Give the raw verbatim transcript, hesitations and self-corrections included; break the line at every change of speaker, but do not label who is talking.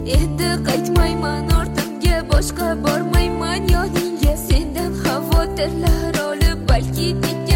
Endi qaytmayman ortimga, boshqa bormayman yoningga. Sendan xavotirlar olib balki